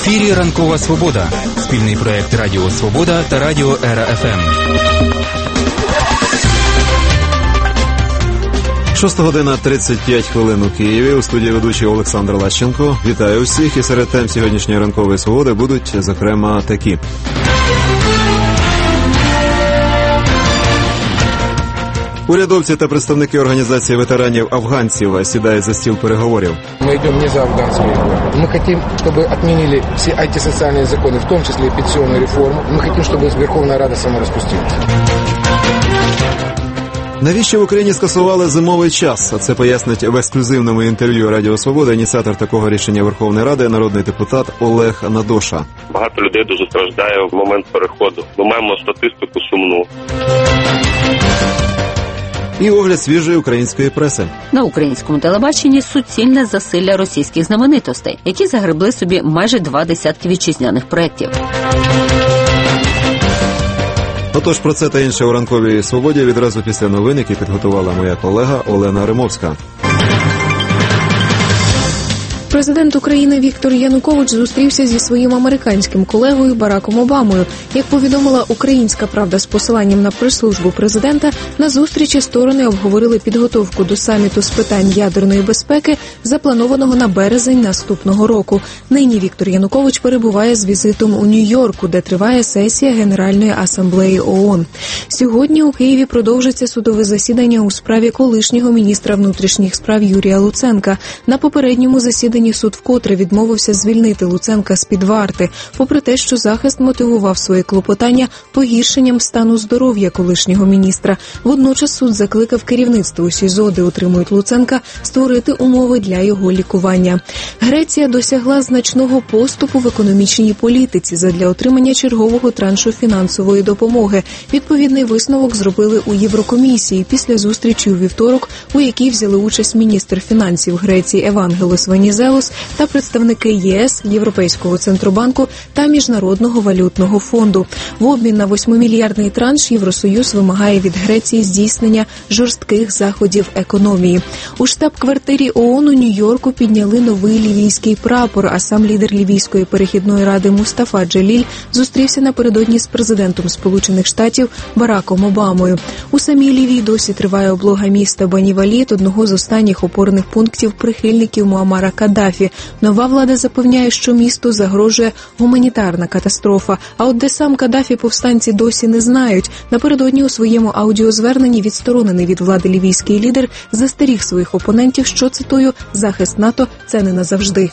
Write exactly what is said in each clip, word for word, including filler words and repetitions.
ефірі «Ранкова Свобода» – спільний проєкт Радіо Свобода та Радіо Ера Еф Ем. Шоста година тридцять п'ять хвилин у Києві. У студії ведучий Олександр Лащенко. Вітаю всіх. І серед тем сьогоднішньої «Ранкової Свободи» будуть, зокрема, такі. Урядовці та представники організації ветеранів афганців сідають за стіл переговорів. Ми йдемо не за афганською реформою. Ми хочемо, щоб відмінили всі антисоціальні закони, в тому числі і пенсійну реформу. Ми хочемо, щоб Верховна Рада сама розпустилася. Навіщо в Україні скасували зимовий час? Це пояснить в ексклюзивному інтерв'ю Радіо Свобода ініціатор такого рішення Верховної Ради, народний депутат Олег Надоша. Багато людей дуже страждає в момент переходу. Ми маємо статистику сумну. І огляд свіжої української преси. На українському телебаченні суцільне засилля російських знаменитостей, які загребли собі майже два десятки вітчизняних проєктів. Отож, про це та інше у «Ранковій Свободі» відразу після новин, які підготувала моя колега Олена Римовська. Президент України Віктор Янукович зустрівся зі своїм американським колегою Бараком Обамою. Як повідомила «Українська правда» з посиланням на прес-службу президента, на зустрічі сторони обговорили підготовку до саміту з питань ядерної безпеки, запланованого на березень наступного року. Нині Віктор Янукович перебуває з візитом у Нью-Йорку, де триває сесія Генеральної асамблеї ООН. Сьогодні у Києві продовжиться судове засідання у справі колишнього міністра внутрішніх справ Юрія Луценка. На попередньому засіданні суд вкотре відмовився звільнити Луценка з-під варти, попри те, що захист мотивував своє клопотання погіршенням стану здоров'я колишнього міністра. Водночас суд закликав керівництво у СІЗО, де утримують Луценка, створити умови для його лікування. Греція досягла значного поступу в економічній політиці задля отримання чергового траншу фінансової допомоги. Відповідний висновок зробили у Єврокомісії після зустрічі у вівторок, у якій взяли участь міністр фінансів Греції Евангелос Венізелос та представники ЄС, Європейського Центробанку та Міжнародного валютного фонду. В обмін на восьмимільярдний транш Євросоюз вимагає від Греції здійснення жорстких заходів економії. У штаб-квартирі ООН у Нью-Йорку підняли новий лівійський прапор, а сам лідер Лівійської перехідної ради Мустафа Джеліль зустрівся напередодні з президентом Сполучених Штатів Бараком Обамою. У самій Лівії досі триває облога міста Бані-Валід, одного з останніх опорних пунктів прихильників Муаммара Каддафі. Нова влада запевняє, що місту загрожує гуманітарна катастрофа. А от де сам Каддафі, повстанці досі не знають. Напередодні у своєму аудіозверненні відсторонений від влади лівійський лідер застеріг своїх опонентів, що, цитую, захист НАТО – це не назавжди.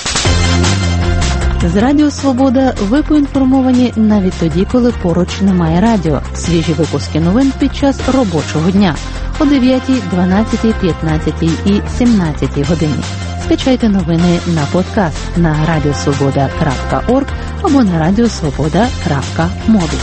З Радіо Свобода ви поінформовані навіть тоді, коли поруч немає радіо. Свіжі випуски новин під час робочого дня о дев'ятій, дванадцятій, п'ятнадцятій і сімнадцятій годині. Скачайте новини на подкаст на радіосвобода крапка орг або на радіосвобода крапка мобі.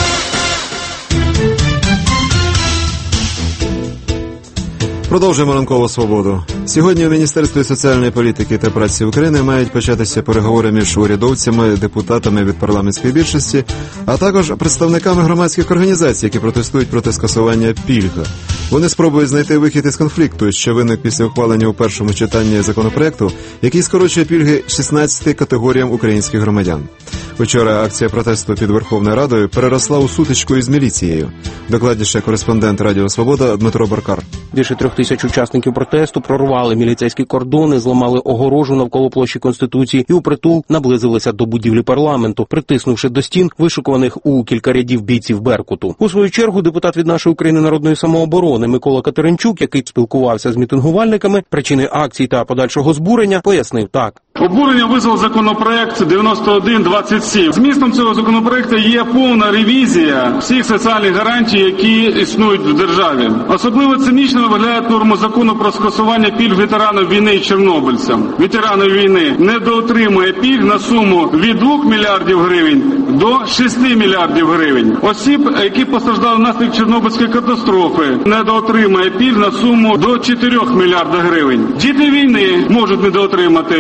Продовжуємо «Ранкову Свободу». Сьогодні у Міністерстві соціальної політики та праці України мають початися переговори між урядовцями, депутатами від парламентської більшості, а також представниками громадських організацій, які протестують проти скасування пільг. Вони спробують знайти вихід із конфлікту, що виник після ухвалення у першому читанні законопроекту, який скорочує пільги шістнадцяти категоріям українських громадян. Вчора акція протесту під Верховною Радою переросла у сутичку із міліцією. Докладніше кореспондент Радіо Свобода Дмитро Баркар. Більше трьох тисяч учасників протесту прорвали міліцейські кордони, зламали огорожу навколо площі Конституції і упритул наблизилися до будівлі парламенту, притиснувши до стін вишукуваних у кілька рядів бійців Беркуту. У свою чергу депутат від «Нашої України» народної самооборони Микола Катеринчук, який спілкувався з мітингувальниками, причини акцій та подальшого збурення, пояснив так. Обурення визвав законопроект дев'яносто один двадцять сім. Змістом цього законопроекту є повна ревізія всіх соціальних гарантій, які існують в державі. Особливо цинічно виглядає норму закону про скасування пільг ветеранам війни і чорнобильцям. Ветеранів війни недоотримує пільг на суму від двох мільярдів гривень до шести мільярдів гривень. Осіб, які постраждали внаслідок Чорнобильської катастрофи, недоотримує пільг на суму до чотирьох мільярдів гривень. Діти війни можуть недоотримати до дванадцяти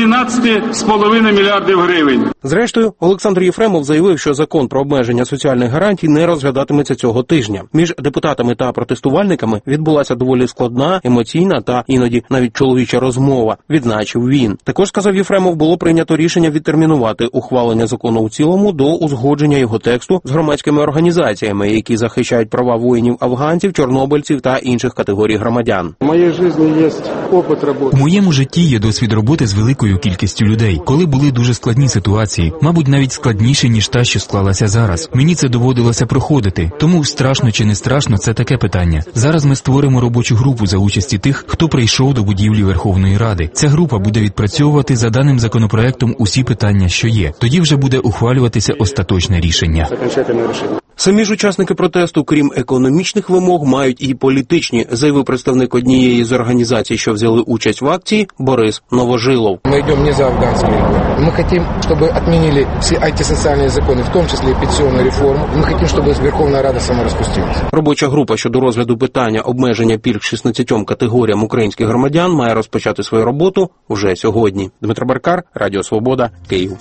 тринадцять з половиною мільярдів гривень. Зрештою, Олександр Єфремов заявив, що закон про обмеження соціальних гарантій не розглядатиметься цього тижня. Між депутатами та протестувальниками відбулася доволі складна, емоційна та іноді навіть чоловіча розмова, відзначив він. Також, сказав Єфремов, було прийнято рішення відтермінувати ухвалення закону у цілому до узгодження його тексту з громадськими організаціями, які захищають права воїнів-афганців, чорнобильців та інших категорій громадян. В моїй житті є опит роботи. У моєму житті є досвід роботи з великою кількістю людей, коли були дуже складні ситуації, мабуть, навіть складніші, ніж та, що склалася зараз. Мені це доводилося проходити, тому страшно чи не страшно – це таке питання. Зараз ми створимо робочу групу за участі тих, хто прийшов до будівлі Верховної Ради. Ця група буде відпрацьовувати за даним законопроектом усі питання, що є. Тоді вже буде ухвалюватися остаточне рішення. Самі ж учасники протесту, крім економічних вимог, мають і політичні, заявив представник однієї з організацій, що взяли участь в акції, Борис Новожилов. Ми йдемо не за афганський регіон. Ми хочемо, щоб відмінили всі антисоціальні закони, в тому числі і пенсійну реформу. Ми хочемо, щоб Верховна Рада саморозпустилася. Робоча група щодо розгляду питання обмеження пільг шістнадцятьом категоріям українських громадян має розпочати свою роботу вже сьогодні. Дмитро Баркар, Радіо Свобода, Київ.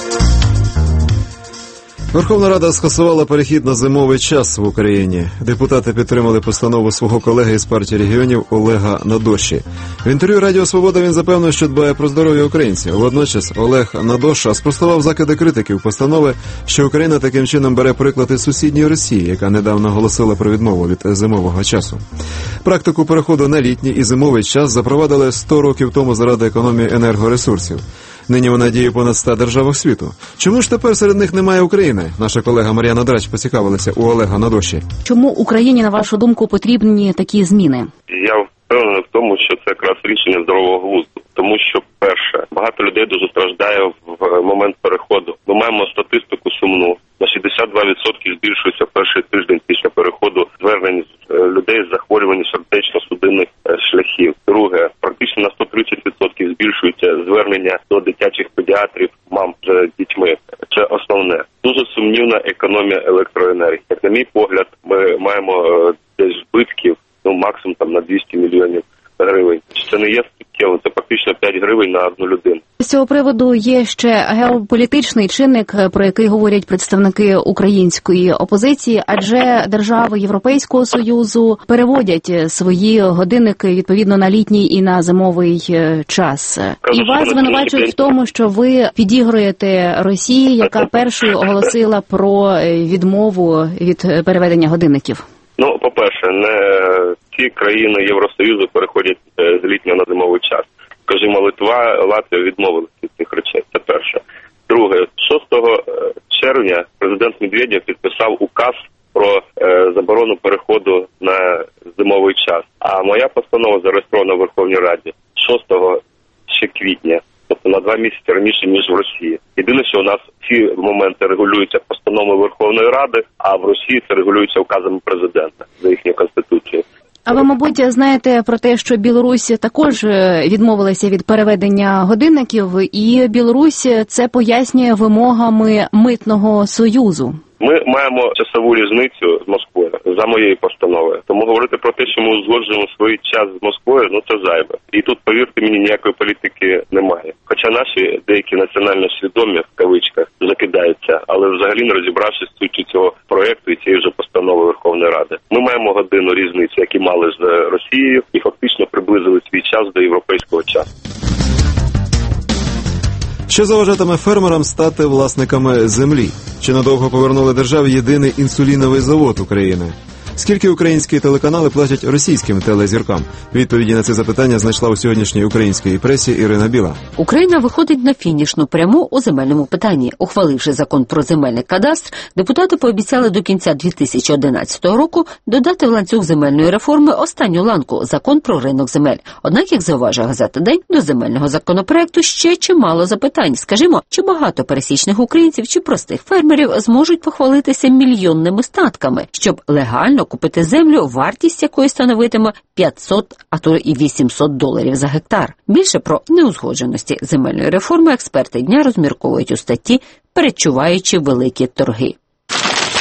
Верховна Рада скасувала перехід на зимовий час в Україні. Депутати підтримали постанову свого колеги із партії регіонів Олега Надоші. В інтерв'ю Радіо Свобода він запевнив, що дбає про здоров'я українців. Водночас Олег Надоша спростував закиди критиків постанови, що Україна таким чином бере приклад із сусідньої Росії, яка недавно оголосила про відмову від зимового часу. Практику переходу на літній і зимовий час запровадили сто років тому заради економії енергоресурсів. Нині вона діє понад ста державах світу. Чому ж тепер серед них немає України? Наша колега Мар'яна Драч поцікавилася у Олега Надоші. Чому Україні, на вашу думку, потрібні такі зміни? Я впевнений в тому, що це якраз рішення здорового глузду. Тому що, перше, багато людей дуже страждає в момент переходу. Ми маємо статистику сумну. На шістдесят два відсотки збільшується перший тиждень після переходу звернень людей з захворюванням сердечно-судинних шляхів. Друге, практично на сто тридцять відсотків збільшується звернення до дитячих педіатрів, мам з дітьми. Це основне. Дуже сумнівна економія електроенергії. Як на мій погляд, ми маємо десь збитків, ну максимум там на двісті мільйонів гривень. Це не є суттєво, це фактично п'ять гривень на одну людину. З цього приводу є ще геополітичний чинник, про який говорять представники української опозиції, адже держави Європейського Союзу переводять свої годинники відповідно на літній і на зимовий час. Кажу, і вас звинувачують в тому, що ви підігруєте Росії, яка першою оголосила про відмову від переведення годинників. Ну, по-перше, не ці країни Євросоюзу переходять з літнього на зимовий час. Скажімо, Литва, Латвія відмовилися від цих речей. Це перше. Друге, шостого червня президент Медведєв підписав указ про е, заборону переходу на зимовий час. А моя постанова зареєстрована в Верховній Раді шостого ще квітня. Тобто на два місяці раніше, ніж в Росії. Єдине, що у нас ці моменти регулюються постановою Верховної Ради, а в Росії це регулюється указами президента за їхньою конституцією. А ви, мабуть, знаєте про те, що Білорусь також відмовилася від переведення годинників, і Білорусь це пояснює вимогами Митного союзу. Ми маємо часову різницю з Москвою за моєю постановою. Тому говорити про те, що ми узгоджуємо свій час з Москвою, ну це зайве. І тут, повірте мені, ніякої політики немає. Хоча наші деякі національно свідомі, в кавичках, закидаються, але взагалі не розібравшись з суттю цього проєкту і цієї вже постанови Верховної Ради. Ми маємо годину різниці, які мали з Росією, і фактично приблизили свій час до європейського часу. Що заважатиме фермерам стати власниками землі? Чи надовго повернули державі єдиний інсуліновий завод України? Скільки українські телеканали платять російським телезіркам? Відповіді на це запитання знайшла у сьогоднішній українській пресі Ірина Біла. Україна виходить на фінішну пряму у земельному питанні. Ухваливши закон про земельний кадастр, депутати пообіцяли до кінця дві тисячі одинадцятого року додати в ланцюг земельної реформи останню ланку – закон про ринок земель. Однак, як зауважує газета «День», до земельного законопроекту ще чимало запитань. Скажімо, чи багато пересічних українців чи простих фермерів зможуть похвалитися мільйонними статками, щоб легально купити землю, вартість якої становитиме п'ятсот, а то і вісімсот доларів за гектар. Більше про неузгодженості земельної реформи експерти дня розмірковують у статті «Передчуваючи великі торги».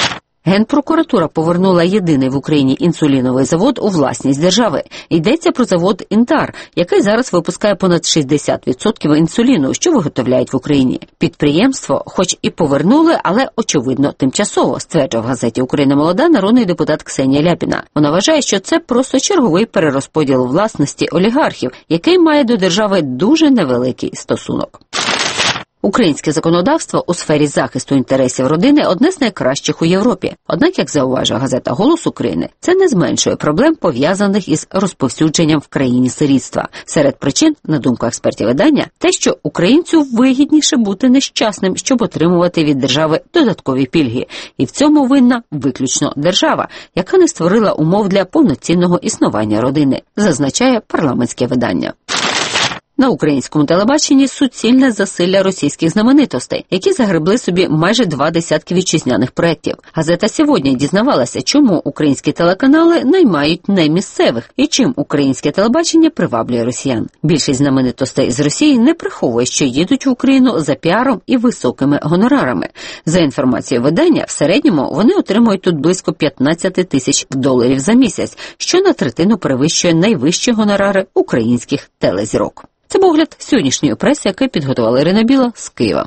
Генпрокуратура повернула єдиний в Україні інсуліновий завод у власність держави. Йдеться про завод «Інтар», який зараз випускає понад шістдесят відсотків інсуліну, що виготовляють в Україні. Підприємство хоч і повернули, але, очевидно, тимчасово, стверджує в газеті «Україна молода» народний депутат Ксенія Ляпіна. Вона вважає, що це просто черговий перерозподіл власності олігархів, який має до держави дуже невеликий стосунок. Українське законодавство у сфері захисту інтересів родини одне з найкращих у Європі. Однак, як зауважує газета «Голос України», це не зменшує проблем, пов'язаних із розповсюдженням в країні сирітства. Серед причин, на думку експертів видання, те, що українцю вигідніше бути нещасним, щоб отримувати від держави додаткові пільги. І в цьому винна виключно держава, яка не створила умов для повноцінного існування родини, зазначає парламентське видання. На українському телебаченні суцільне засилля російських знаменитостей, які загребли собі майже два десятки вітчизняних проєктів. Газета «Сьогодні» дізнавалася, чому українські телеканали наймають не місцевих і чим українське телебачення приваблює росіян. Більшість знаменитостей з Росії не приховує, що їдуть в Україну за піаром і високими гонорарами. За інформацією видання, в середньому вони отримують тут близько п'ятнадцять тисяч доларів за місяць, що на третину перевищує найвищі гонорари українських телезірок. Це був огляд сьогоднішньої преси, який підготувала Ірина Біла з Києва.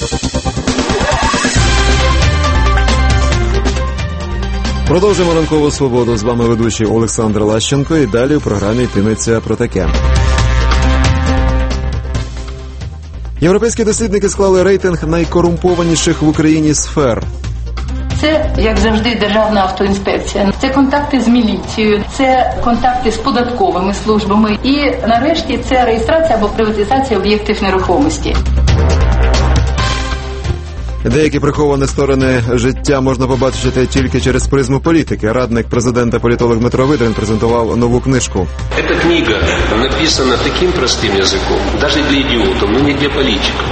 Продовжуємо ранкову свободу. З вами ведучий Олександр Лащенко. І далі у програмі йтиметься про таке. Європейські дослідники склали рейтинг найкорумпованіших в Україні сфер. Це, як завжди, Державна автоінспекція, це контакти з міліцією, це контакти з податковими службами і, нарешті, це реєстрація або приватизація об'єктів нерухомості. Деякі приховані сторони життя можна побачити тільки через призму політики. Радник президента політолог Дмитро Видрин презентував нову книжку. Ця книга написана таким простим язиком, навіть для ідіотів, але не для політиків.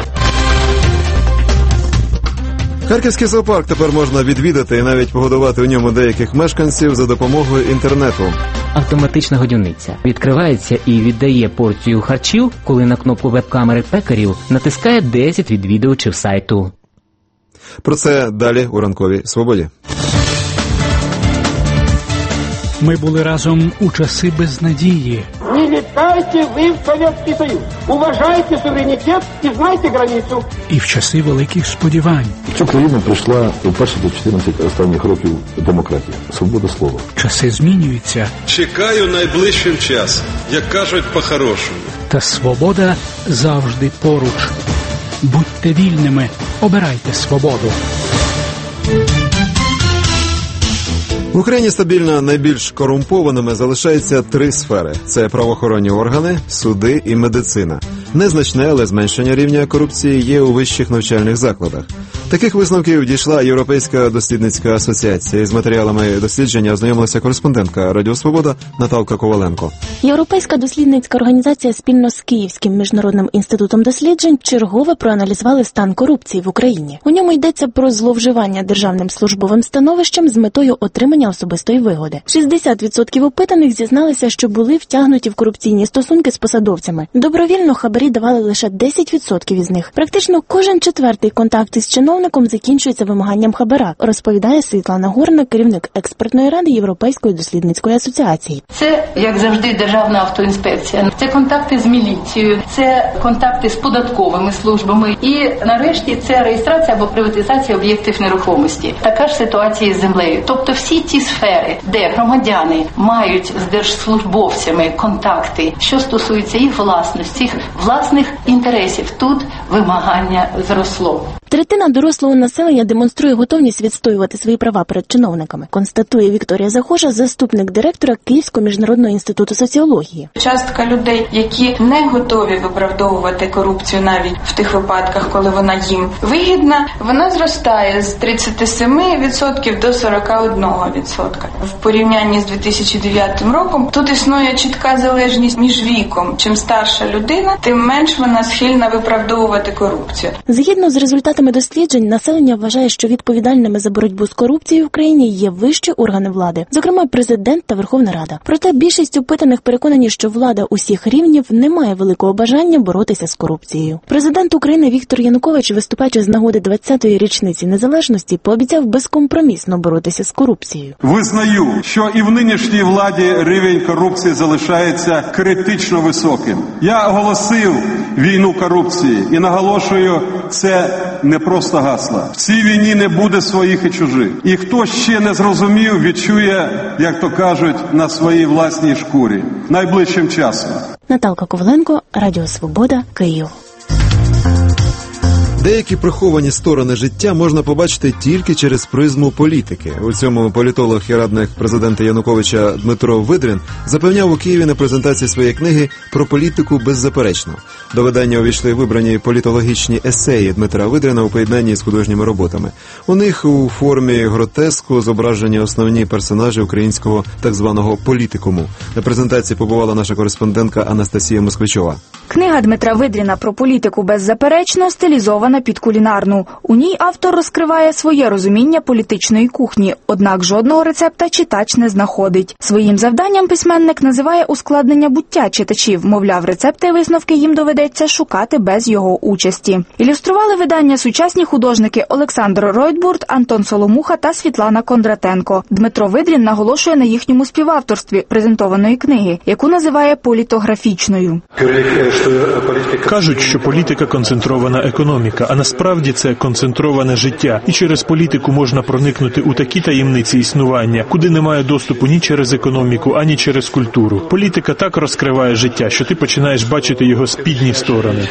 Харківський зоопарк тепер можна відвідати і навіть погодувати у ньому деяких мешканців за допомогою інтернету. Автоматична годівниця відкривається і віддає порцію харчів, коли на кнопку веб-камери пекарів натискає десять відвідувачів сайту. Про це далі у ранковій свободі. Ми були разом у часи безнадії. Не літайте ви в Совєтський Союз. Уважайте суверенітет і знайте границю. І в часи великих сподівань. В цю країну прийшла вперше за чотирнадцять останніх років демократія, свобода слова. Часи змінюються. Чекаю найближчим часом, як кажуть по-хорошому. Та свобода завжди поруч. Будьте вільними, обирайте свободу. В Україні стабільно найбільш корумпованими залишаються три сфери. Це правоохоронні органи, суди і медицина. Незначне, але зменшення рівня корупції є у вищих навчальних закладах. Таких висновків дійшла Європейська дослідницька асоціація. Із матеріалами дослідження ознайомилася кореспондентка Радіо Свобода Наталка Коваленко. Європейська дослідницька організація спільно з Київським міжнародним інститутом досліджень чергове проаналізували стан корупції в Україні. У ньому йдеться про зловживання державним службовим становищем з метою отримання особистої вигоди. шістдесят відсотків опитаних зізналися, що були втягнуті в корупційні стосунки з посадовцями. Добровільно хабарі давали лише десять відсотків із них. Практично кожен четвертий контакт із чиновником закінчується вимаганням хабара, розповідає Світлана Горна, керівник експертної ради Європейської дослідницької асоціації. Це, як завжди, Державна автоінспекція, це контакти з міліцією, це контакти з податковими службами і, нарешті, це реєстрація або приватизація об'єктів нерухомості. Така ж ситуація з землею. Тобто всі ті сфери, де громадяни мають з держслужбовцями контакти, що стосується їх власності, їх власних інтересів, тут вимагання зросло. Третина дорослого населення демонструє готовність відстоювати свої права перед чиновниками, констатує Вікторія Захожа, заступник директора Київського міжнародного інституту соціології. Частка людей, які не готові виправдовувати корупцію навіть в тих випадках, коли вона їм вигідна, вона зростає з тридцять сім відсотків до сорок один відсоток. В порівнянні з дві тисячі дев'ятим роком тут існує чітка залежність між віком. Чим старша людина, тим менш вона схильна виправдовувати корупцію. Згідно з результатами результатами досліджень населення вважає, що відповідальними за боротьбу з корупцією в країні є вищі органи влади, зокрема президент та Верховна Рада. Проте більшість опитаних переконані, що влада усіх рівнів не має великого бажання боротися з корупцією. Президент України Віктор Янукович, виступаючи з нагоди двадцятої річниці незалежності, пообіцяв безкомпромісно боротися з корупцією. Визнаю, що і в нинішній владі рівень корупції залишається критично високим. Я оголосив війну корупції і наголошую, це не просто гасла. В цій війні не буде своїх і чужих. І хто ще не зрозумів, відчує, як то кажуть, на своїй власній шкурі. Найближчим часом. Наталка Коваленко, Радіо Свобода, Київ. Деякі приховані сторони життя можна побачити тільки через призму політики. У цьому політолог і радник президента Януковича Дмитро Видрін запевняв у Києві на презентації своєї книги про політику беззаперечно. До видання увійшли вибрані політологічні есеї Дмитра Видріна у поєднанні з художніми роботами. У них у формі гротеску зображені основні персонажі українського так званого політикуму. На презентації побувала наша кореспондентка Анастасія Москвичова. Книга Дмитра Видріна про політику беззаперечно стилізована під кулінарну. У ній автор розкриває своє розуміння політичної кухні, однак жодного рецепта читач не знаходить. Своїм завданням письменник називає ускладнення буття читачів, мовляв, рецепти і висновки їм доведеться шукати без його участі. Ілюстрували видання сучасні художники Олександр Ройтбурт, Антон Соломуха та Світлана Кондратенко. Дмитро Видрін наголошує на їхньому співавторстві презентованої книги, яку називає політографічною. Кажуть, що політика – концентрована економіка, а насправді це концентроване життя. І через політику можна проникнути у такі таємниці існування, куди немає доступу ні через економіку, ані через культуру. Політика так розкриває життя, що ти починаєш бачити його спідні сторони.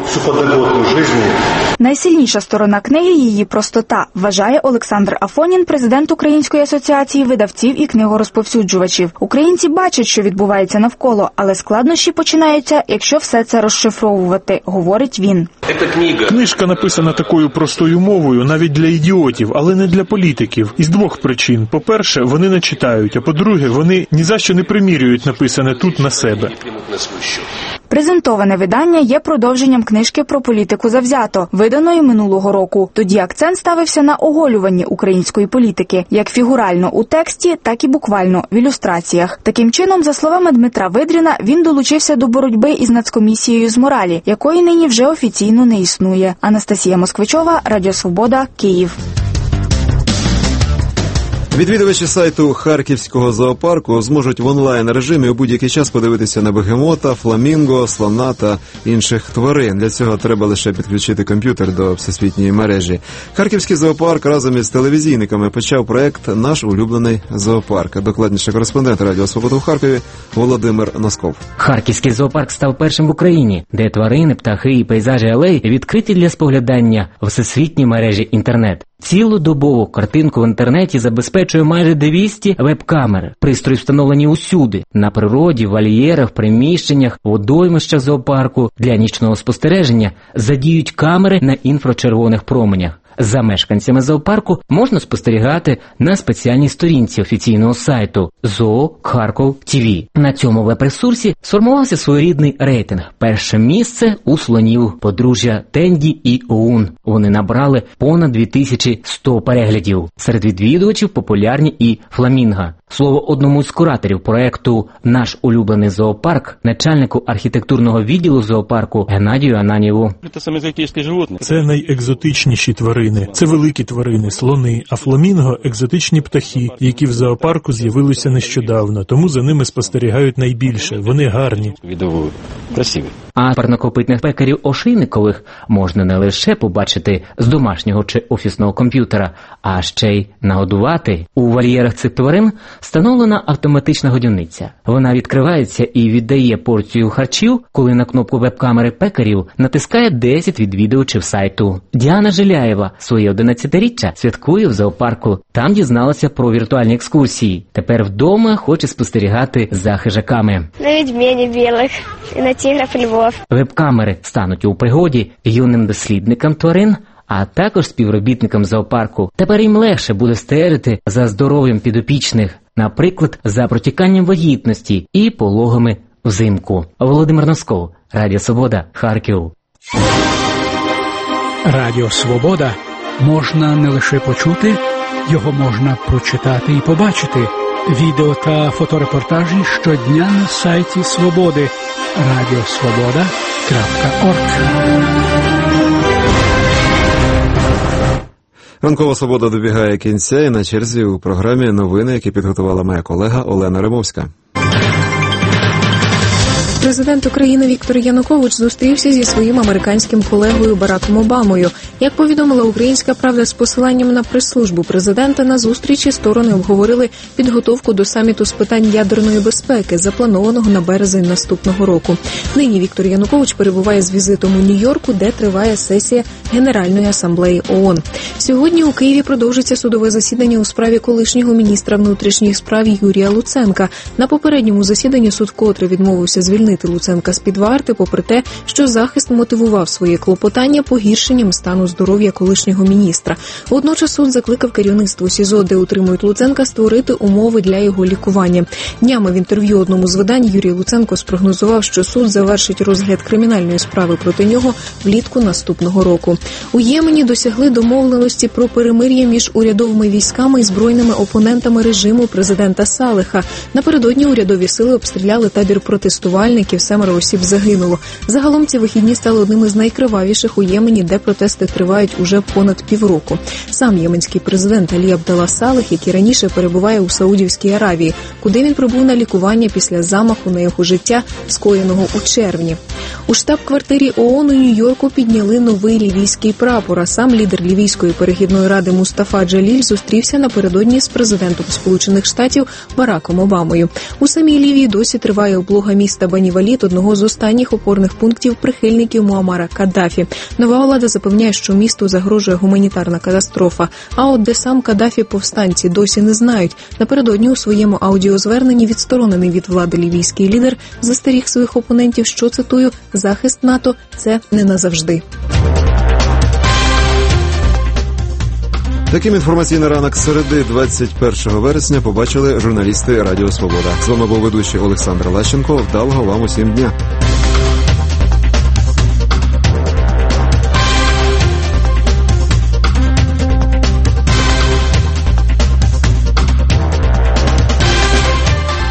Найсильніша сторона книги – її простота, вважає Олександр Афонін, президент Української асоціації видавців і книгорозповсюджувачів. Українці бачать, що відбувається навколо, але складнощі починаються, якщо все це розшифровувати, говорить він. Книжка написана такою простою мовою навіть для ідіотів, але не для політиків. Із двох причин. По-перше, вони не читають, а по-друге, вони ні за що не примірюють написане тут на себе. Презентоване видання є продовженням книжки про політику «Завзято», виданої минулого року. Тоді акцент ставився на оголюванні української політики, як фігурально у тексті, так і буквально в ілюстраціях. Таким чином, за словами Дмитра Видріна, він долучився до боротьби із Нацкомісією з моралі, якої нині вже офіційно не існує. Анастасія Москвичова, Радіо Свобода, Київ. Відвідувачі сайту Харківського зоопарку зможуть в онлайн-режимі у будь-який час подивитися на бегемота, фламінго, слона та інших тварин. Для цього треба лише підключити комп'ютер до всесвітньої мережі. Харківський зоопарк разом із телевізійниками почав проект «Наш улюблений зоопарк». Докладніше кореспондент Радіо Свобода в Харкові Володимир Носков. Харківський зоопарк став першим в Україні, де тварини, птахи і пейзажі алей відкриті для споглядання в всесвітній мережі інтернет. Цілодобову картинку в інтернеті забезпечує майже двісті веб-камер. Пристрої встановлені усюди – на природі, в вольєрах, приміщеннях, водоймищах зоопарку. Для нічного спостереження задіють камери на інфрачервоних променях. За мешканцями зоопарку можна спостерігати на спеціальній сторінці офіційного сайту Zoo Kharkov Ті Ві. На цьому веб-ресурсі сформувався своєрідний рейтинг. Перше місце у слонів подружжя Тенді і Оун. Вони набрали понад дві тисячі сто переглядів. Серед відвідувачів популярні і фламінга. Слово одному з кураторів проекту «Наш улюблений зоопарк», начальнику архітектурного відділу зоопарку Геннадію Ананєву. Це найекзотичніші тварини. Це великі тварини, слони, а фламінго – екзотичні птахи, які в зоопарку з'явилися нещодавно, тому за ними спостерігають найбільше. Вони гарні. Відово красиві. А парнокопитних пекарів ошейникових можна не лише побачити з домашнього чи офісного комп'ютера, а ще й нагодувати. У вольєрах цих тварин встановлена автоматична годівниця. Вона відкривається і віддає порцію харчів, коли на кнопку веб-камери пекарів натискає десять відвідувачів сайту. Діана Жиляєва своє одинадцятиріччя святкує в зоопарку. Там дізналася про віртуальні екскурсії. Тепер вдома хоче спостерігати за хижаками. На ведмедів білих і на тигрів і львов. Веб-камери стануть у пригоді юним дослідникам тварин, а також співробітникам зоопарку. Тепер їм легше буде стежити за здоров'ям підопічних, наприклад, за протіканням вагітності і пологами взимку. Володимир Носков, Радіо Свобода, Харків. Радіо Свобода можна не лише почути, його можна прочитати і побачити. Відео та фоторепортажі щодня на сайті Свободи радіосвобода крапка орг. Ранкова свобода добігає кінця, і на черзі у програмі новини, які підготувала моя колега Олена Римовська. Президент України Віктор Янукович зустрівся зі своїм американським колегою Бараком Обамою. Як повідомила «Українська правда» з посиланням на прес-службу президента, на зустрічі сторони обговорили підготовку до саміту з питань ядерної безпеки, запланованого на березень наступного року. Нині Віктор Янукович перебуває з візитом у Нью-Йорку, де триває сесія Генеральної асамблеї ООН. Сьогодні у Києві продовжиться судове засідання у справі колишнього міністра внутрішніх справ Юрія Луценка. На попередньому засіданні суд вкотре відмовився звільнити Луценка з-під варти, попри те, що захист мотивував своє клопотання погіршенням стану здоров'я колишнього міністра. Водночас суд закликав керівництво СІЗО, де утримують Луценка, створити умови для його лікування. Днями в інтерв'ю одному з видань Юрій Луценко спрогнозував, що суд завершить розгляд кримінальної справи проти нього влітку наступного року. У Ємені досягли домовленості про перемир'я між урядовими військами і збройними опонентами режиму президента Салеха. Напередодні урядові сили обстріляли табір протестувальників, семеро осіб загинуло. Загалом ці вихідні стали одними з найкривавіших у Ємені, де протести тривають уже понад півроку. Сам єменський президент Алі Абдалла Салех, який раніше перебуває у Саудівській Аравії, куди він прибув на лікування після замаху на його життя, скоєного у червні. У штаб-квартирі ООН у Нью-Йорку підняли новий лівійський прапор, а сам лідер Лівійської перехідної ради Мустафа Джаліль зустрівся напередодні з президентом Сполучених Штатів Бараком Обамою. У самій Лівії досі триває облога міста Бані-Валід, одного з останніх опорних пунктів прихильників Муаммара Каддафі. Нова влада запевняє, що місту загрожує гуманітарна катастрофа. А от де сам Каддафі, повстанці досі не знають. Напередодні у своєму аудіозверненні відсторонений від влади лівійський лідер застеріг своїх опонентів, що, цитую, «захист НАТО – це не назавжди». Таким інформаційний ранок середи двадцять першого вересня побачили журналісти Радіо Свобода. З вами був ведучий Олександр Лащенко. Вдалого вам усім дня.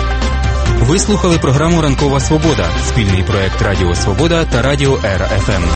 Ви слухали програму «Ранкова свобода» – спільний проект Радіо Свобода та Радіо Р Ф М.